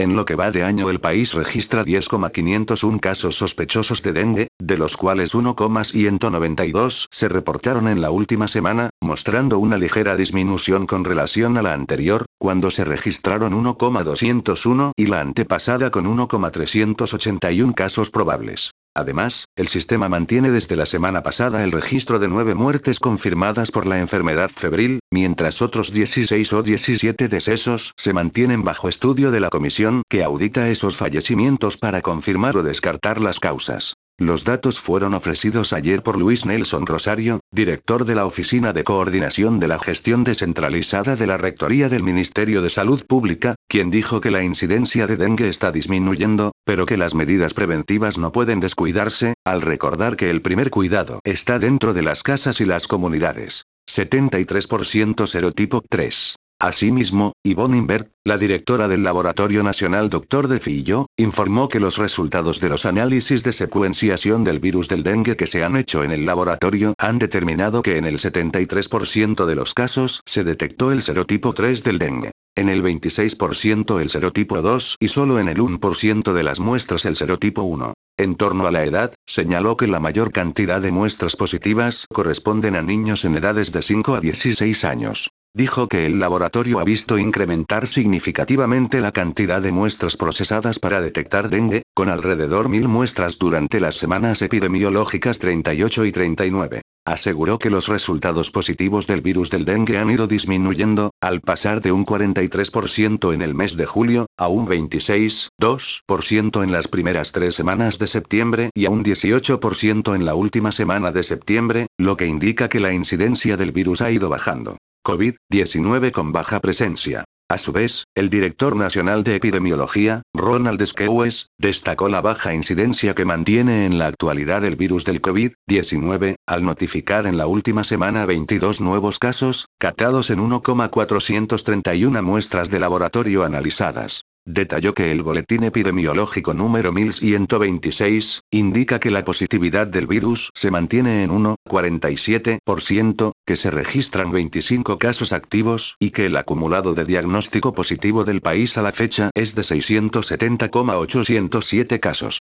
En lo que va de año el país registra 10,501 casos sospechosos de dengue, de los cuales 1,192 se reportaron en la última semana, mostrando una ligera disminución con relación a la anterior, cuando se registraron 1,201 y la antepasada con 1,381 casos probables. Además, el sistema mantiene desde la semana pasada el registro de 9 muertes confirmadas por la enfermedad febril, mientras otros 16 o 17 decesos se mantienen bajo estudio de la comisión que audita esos fallecimientos para confirmar o descartar las causas. Los datos fueron ofrecidos ayer por Luis Nelson Rosario, director de la Oficina de Coordinación de la Gestión Descentralizada de la Rectoría del Ministerio de Salud Pública, quien dijo que la incidencia de dengue está disminuyendo, pero que las medidas preventivas no pueden descuidarse, al recordar que el primer cuidado está dentro de las casas y las comunidades. 73% serotipo 3. Asimismo, Ivonne Imbert, la directora del Laboratorio Nacional Dr. de Fillo, informó que los resultados de los análisis de secuenciación del virus del dengue que se han hecho en el laboratorio han determinado que en el 73% de los casos se detectó el serotipo 3 del dengue. En el 26% el serotipo 2 y solo en el 1% de las muestras el serotipo 1. En torno a la edad, señaló que la mayor cantidad de muestras positivas corresponden a niños en edades de 5 a 16 años. Dijo que el laboratorio ha visto incrementar significativamente la cantidad de muestras procesadas para detectar dengue, con alrededor 1000 muestras durante las semanas epidemiológicas 38 y 39. Aseguró que los resultados positivos del virus del dengue han ido disminuyendo, al pasar de un 43% en el mes de julio, a un 26,2% en las primeras 3 semanas de septiembre y a un 18% en la última semana de septiembre, lo que indica que la incidencia del virus ha ido bajando. COVID-19 con baja presencia. A su vez, el director nacional de epidemiología, Ronald Schewes, destacó la baja incidencia que mantiene en la actualidad el virus del COVID-19, al notificar en la última semana 22 nuevos casos, captados en 1,431 muestras de laboratorio analizadas. Detalló que el boletín epidemiológico número 1126 indica que la positividad del virus se mantiene en 1,47%, que se registran 25 casos activos y que el acumulado de diagnóstico positivo del país a la fecha es de 670,807 casos.